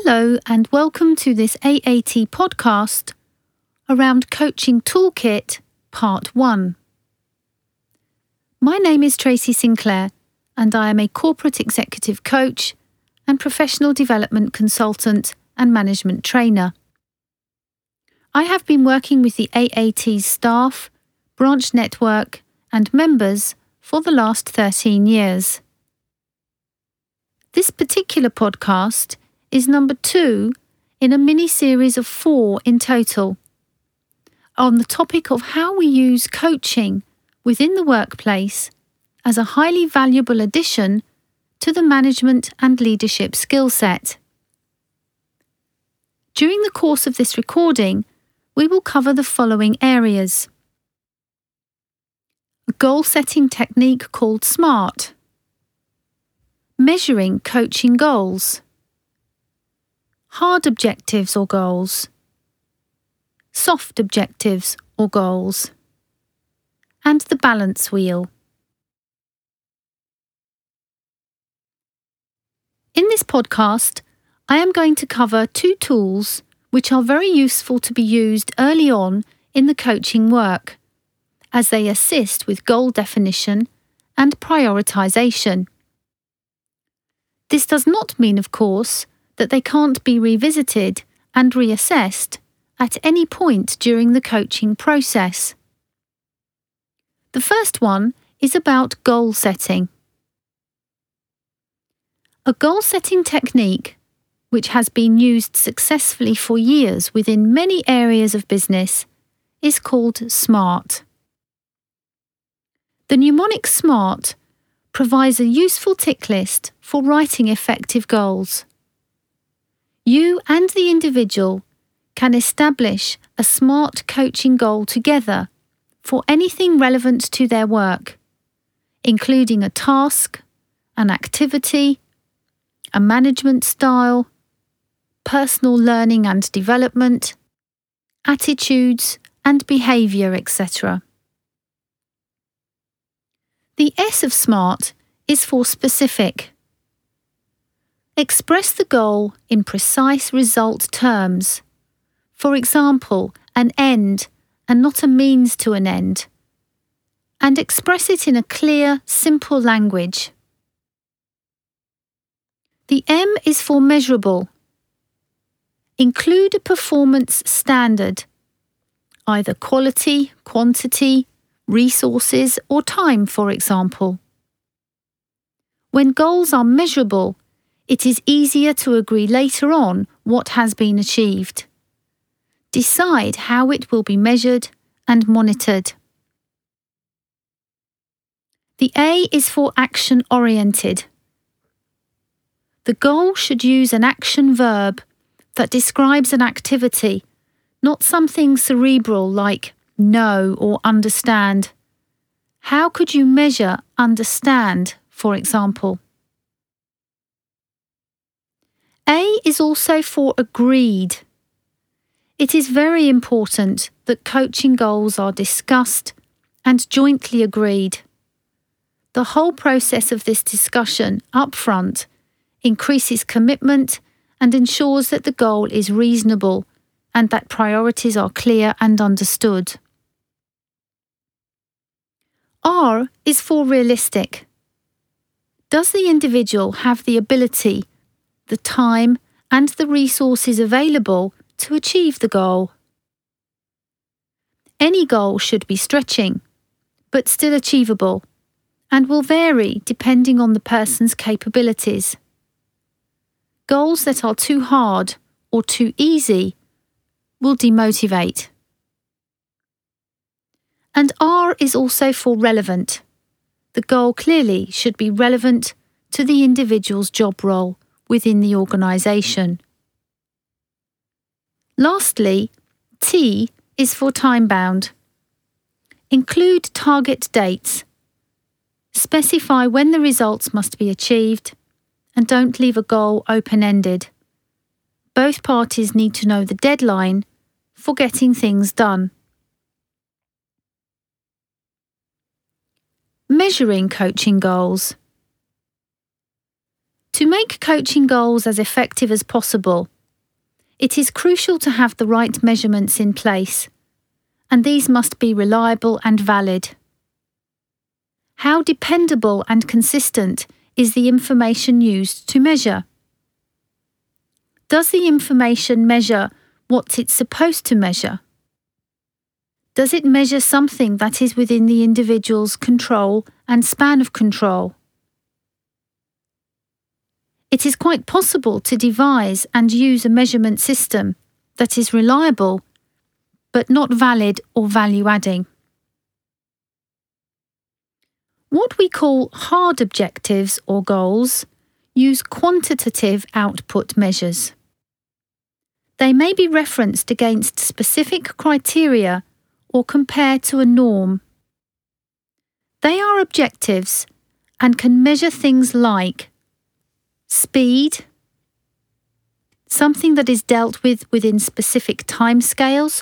Hello and welcome to this AAT podcast around Coaching Toolkit Part 1. My name is Tracy Sinclair and I am a corporate executive coach and professional development consultant and management trainer. I have been working with the AAT's staff, branch network and members for the last 13 years. This particular podcast is number 2 in a mini-series of 4 in total, on the topic of how we use coaching within the workplace as a highly valuable addition to the management and leadership skill set. During the course of this recording, we will cover the following areas: a goal-setting technique called SMART, measuring coaching goals, hard objectives or goals, soft objectives or goals, and the balance wheel. In this podcast, I am going to cover 2 tools which are very useful to be used early on in the coaching work, as they assist with goal definition and prioritization. This does not mean, of course, that they can't be revisited and reassessed at any point during the coaching process. The first one is about goal setting. A goal-setting technique, which has been used successfully for years within many areas of business, is called SMART. The mnemonic SMART provides a useful tick list for writing effective goals. You and the individual can establish a SMART coaching goal together for anything relevant to their work, including a task, an activity, a management style, personal learning and development, attitudes and behaviour, etc. The S of SMART is for specific. Express the goal in precise result terms. For example, an end and not a means to an end. And express it in a clear, simple language. The M is for measurable. Include a performance standard, either quality, quantity, resources, or time, for example. When goals are measurable, it is easier to agree later on what has been achieved. Decide how it will be measured and monitored. The A is for action-oriented. The goal should use an action verb that describes an activity, not something cerebral like know or understand. How could you measure understand, for example? A is also for agreed. It is very important that coaching goals are discussed and jointly agreed. The whole process of this discussion up front increases commitment and ensures that the goal is reasonable and that priorities are clear and understood. R is for realistic. Does the individual have the ability, the time, and the resources available to achieve the goal? Any goal should be stretching, but still achievable, and will vary depending on the person's capabilities. Goals that are too hard or too easy will demotivate. And R is also for relevant. The goal clearly should be relevant to the individual's job role within the organisation. Lastly, T is for time-bound. Include target dates. Specify when the results must be achieved, and don't leave a goal open-ended. Both parties need to know the deadline for getting things done. Measuring coaching goals. To make coaching goals as effective as possible, It is crucial to have the right measurements in place, and these must be reliable and valid. How dependable and consistent is the information used to measure? Does the information measure what it's supposed to measure? Does it measure something that is within the individual's control and span of control? It is quite possible to devise and use a measurement system that is reliable but not valid or value-adding. What we call hard objectives or goals use quantitative output measures. They may be referenced against specific criteria or compared to a norm. They are objectives and can measure things like speed, something that is dealt with within specific timescales,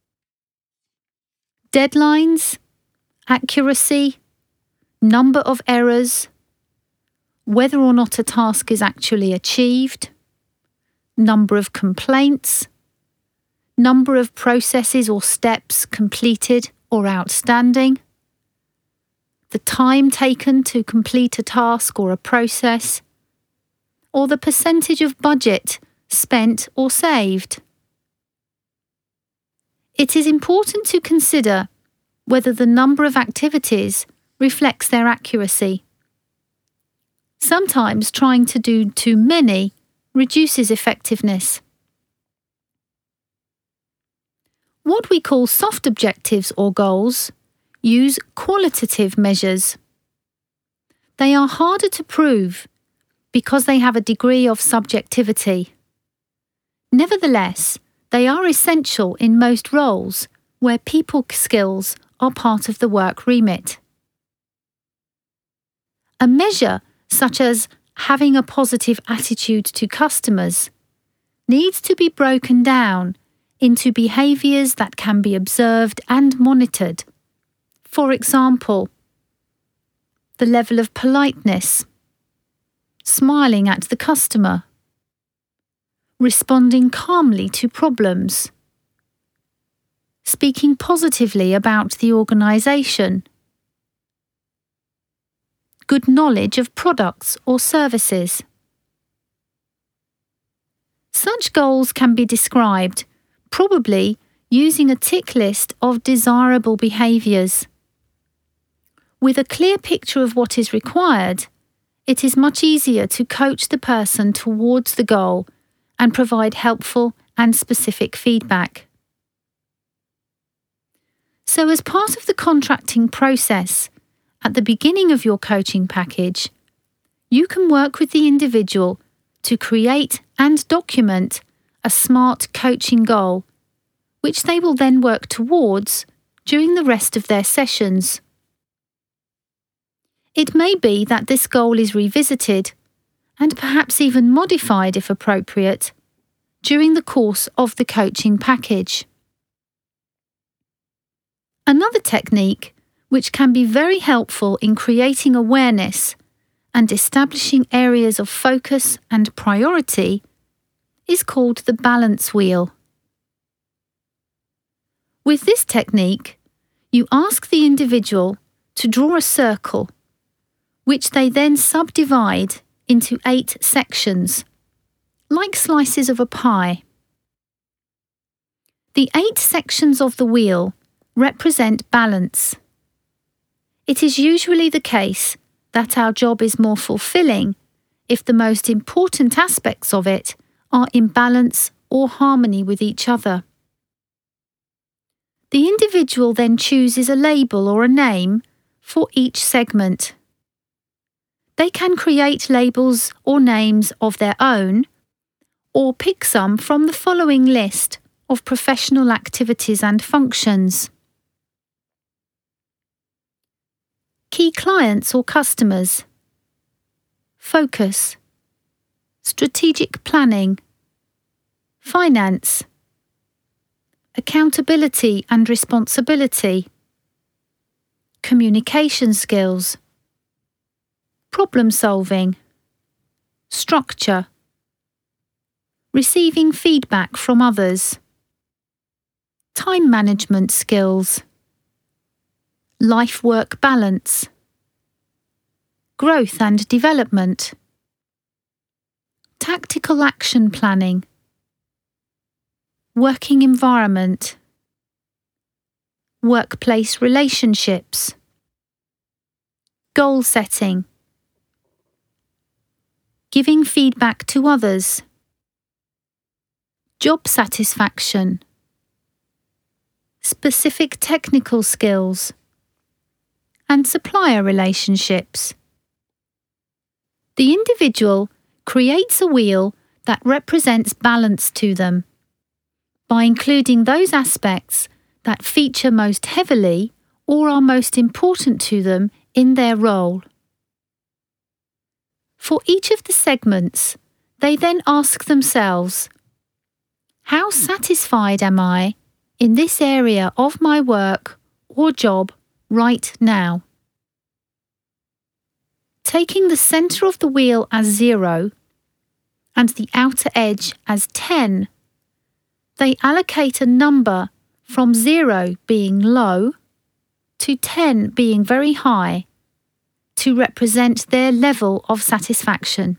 deadlines, accuracy, number of errors, whether or not a task is actually achieved, number of complaints, number of processes or steps completed or outstanding, the time taken to complete a task or a process, or the percentage of budget spent or saved. It is important to consider whether the number of activities reflects their accuracy. Sometimes trying to do too many reduces effectiveness. What we call soft objectives or goals use qualitative measures. They are harder to prove because they have a degree of subjectivity. Nevertheless, they are essential in most roles where people skills are part of the work remit. A measure such as having a positive attitude to customers needs to be broken down into behaviours that can be observed and monitored. For example, the level of politeness, smiling at the customer, responding calmly to problems, speaking positively about the organisation, good knowledge of products or services. Such goals can be described, probably using a tick list of desirable behaviours. With a clear picture of what is required, it is much easier to coach the person towards the goal and provide helpful and specific feedback. So, as part of the contracting process, at the beginning of your coaching package, you can work with the individual to create and document a SMART coaching goal, which they will then work towards during the rest of their sessions. It may be that this goal is revisited, and perhaps even modified if appropriate, during the course of the coaching package. Another technique, which can be very helpful in creating awareness and establishing areas of focus and priority, is called the balance wheel. With this technique, you ask the individual to draw a circle, which they then subdivide into 8 sections, like slices of a pie. The 8 sections of the wheel represent balance. It is usually the case that our job is more fulfilling if the most important aspects of it are in balance or harmony with each other. The individual then chooses a label or a name for each segment. They can create labels or names of their own, or pick some from the following list of professional activities and functions. Key clients or customers, focus, strategic planning, finance, accountability and responsibility, communication skills, problem solving, structure, receiving feedback from others, time management skills, life-work balance, growth and development, tactical action planning, working environment, workplace relationships, goal setting, giving feedback to others, job satisfaction, specific technical skills, and supplier relationships. The individual creates a wheel that represents balance to them by including those aspects that feature most heavily or are most important to them in their role. For each of the segments, they then ask themselves, how satisfied am I in this area of my work or job right now? Taking the centre of the wheel as 0 and the outer edge as 10, they allocate a number from 0 being low to 10 being very high to represent their level of satisfaction.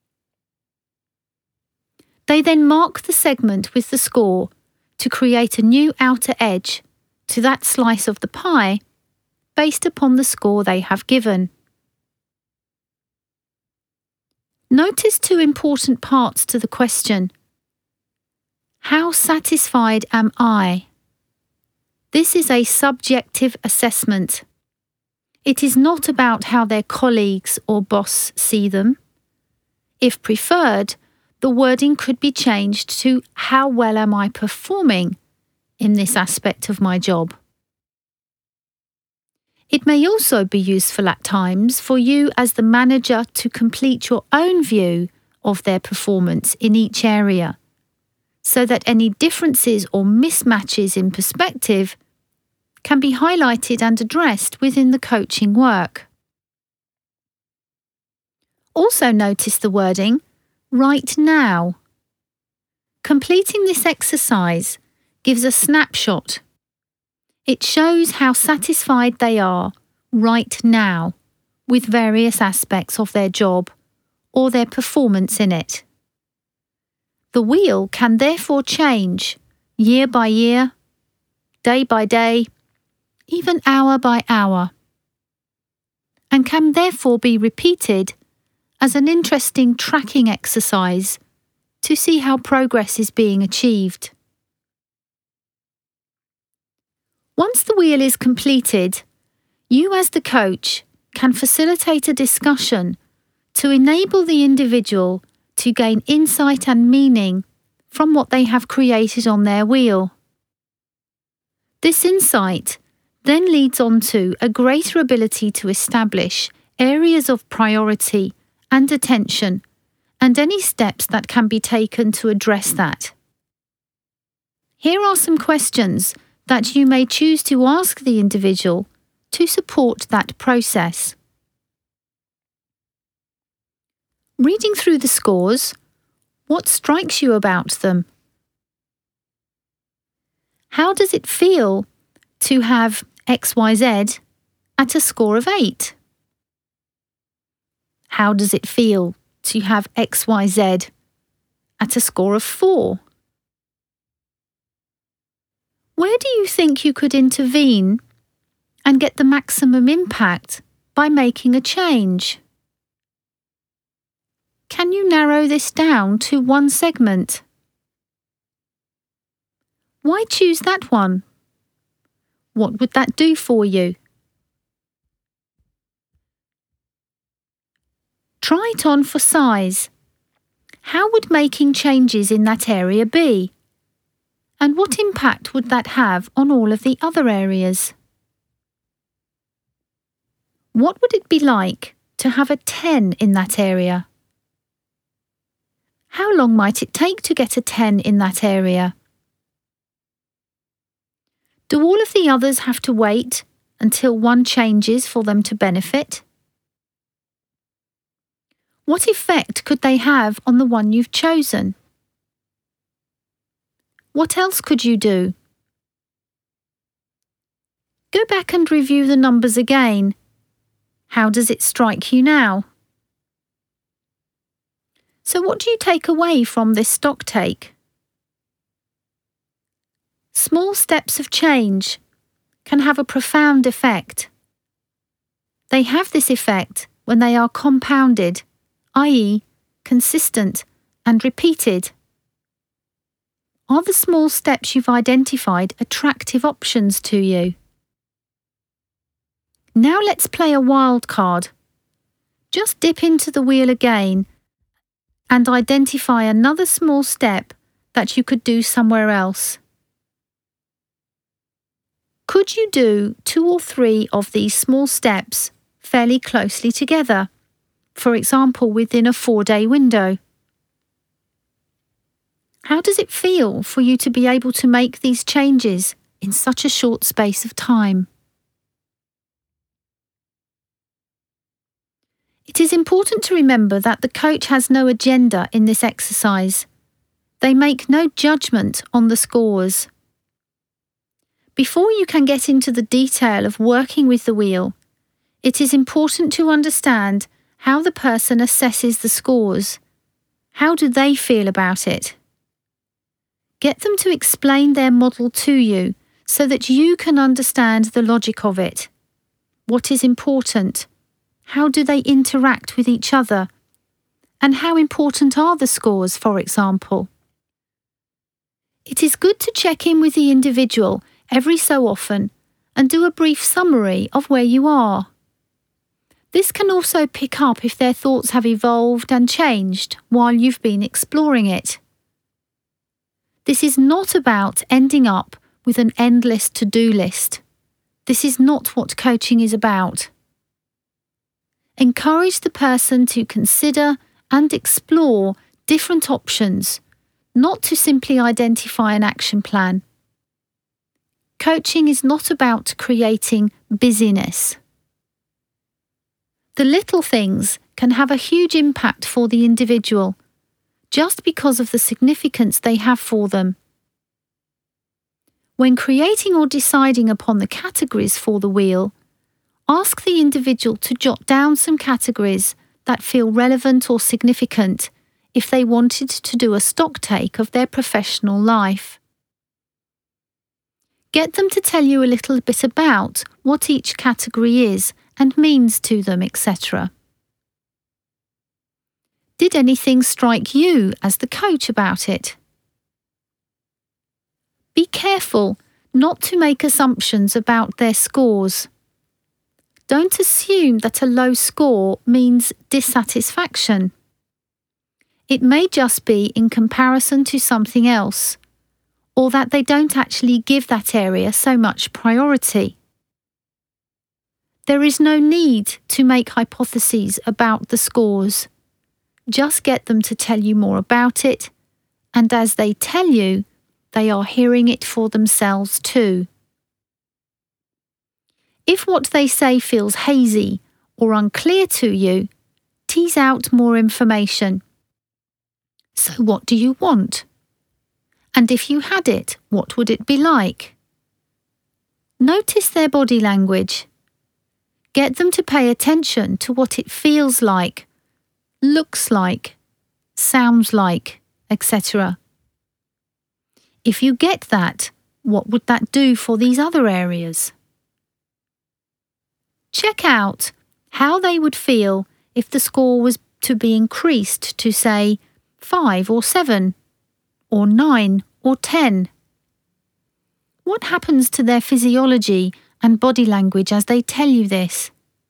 They then mark the segment with the score to create a new outer edge to that slice of the pie based upon the score they have given. Notice two important parts to the question. How satisfied am I? This is a subjective assessment. It is not about how their colleagues or boss see them. If preferred, the wording could be changed to how well am I performing in this aspect of my job. It may also be useful at times for you as the manager to complete your own view of their performance in each area, so that any differences or mismatches in perspective can be highlighted and addressed within the coaching work. Also notice the wording, right now. Completing this exercise gives a snapshot. It shows how satisfied they are right now with various aspects of their job or their performance in it. The wheel can therefore change year by year, day by day, even hour by hour, and can therefore be repeated as an interesting tracking exercise to see how progress is being achieved. Once the wheel is completed, you as the coach can facilitate a discussion to enable the individual to gain insight and meaning from what they have created on their wheel. This insight then leads on to a greater ability to establish areas of priority and attention and any steps that can be taken to address that. Here are some questions that you may choose to ask the individual to support that process. Reading through the scores, what strikes you about them? How does it feel to have XYZ at a score of 8? How does it feel to have XYZ at a score of 4? Where do you think you could intervene and get the maximum impact by making a change? Can you narrow this down to one segment? Why choose that one? What would that do for you? Try it on for size. How would making changes in that area be? And what impact would that have on all of the other areas? What would it be like to have a 10 in that area? How long might it take to get a 10 in that area? Do all of the others have to wait until one changes for them to benefit? What effect could they have on the one you've chosen? What else could you do? Go back and review the numbers again. How does it strike you now? So what do you take away from this stocktake? Small steps of change can have a profound effect. They have this effect when they are compounded, i.e., consistent and repeated. Are the small steps you've identified attractive options to you? Now let's play a wild card. Just dip into the wheel again and identify another small step that you could do somewhere else. Could you do 2 or 3 of these small steps fairly closely together, for example within a 4-day window? How does it feel for you to be able to make these changes in such a short space of time? It is important to remember that the coach has no agenda in this exercise. They make no judgment on the scores. Before you can get into the detail of working with the wheel, it is important to understand how the person assesses the scores. How do they feel about it? Get them to explain their model to you so that you can understand the logic of it. What is important? How do they interact with each other? And how important are the scores, for example? It is good to check in with the individual every so often and do a brief summary of where you are. This can also pick up if their thoughts have evolved and changed while you've been exploring it. This is not about ending up with an endless to-do list. This is not what coaching is about. Encourage the person to consider and explore different options, not to simply identify an action plan. Coaching is not about creating busyness. The little things can have a huge impact for the individual, just because of the significance they have for them. When creating or deciding upon the categories for the wheel, ask the individual to jot down some categories that feel relevant or significant if they wanted to do a stocktake of their professional life. Get them to tell you a little bit about what each category is and means to them, etc. Did anything strike you as the coach about it? Be careful not to make assumptions about their scores. Don't assume that a low score means dissatisfaction. It may just be in comparison to something else, or that they don't actually give that area so much priority. There is no need to make hypotheses about the scores. Just get them to tell you more about it, and as they tell you, they are hearing it for themselves too. If what they say feels hazy or unclear to you, tease out more information. So what do you want? And if you had it, what would it be like? Notice their body language. Get them to pay attention to what it feels like, looks like, sounds like, etc. If you get that, what would that do for these other areas? Check out how they would feel if the score was to be increased to, say, 5 or 7, or 9 or 10. What happens to their physiology and body language as they tell you this?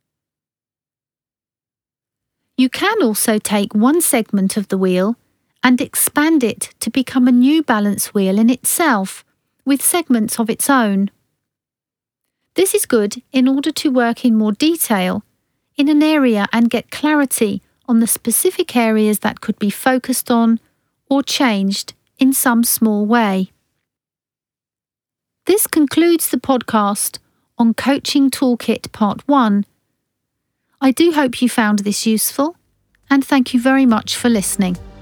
You can also take one segment of the wheel and expand it to become a new balance wheel in itself, with segments of its own. This is good in order to work in more detail in an area and get clarity on the specific areas that could be focused on or changed in some small way. This concludes the podcast on Coaching Toolkit Part 1. I do hope you found this useful, and thank you very much for listening.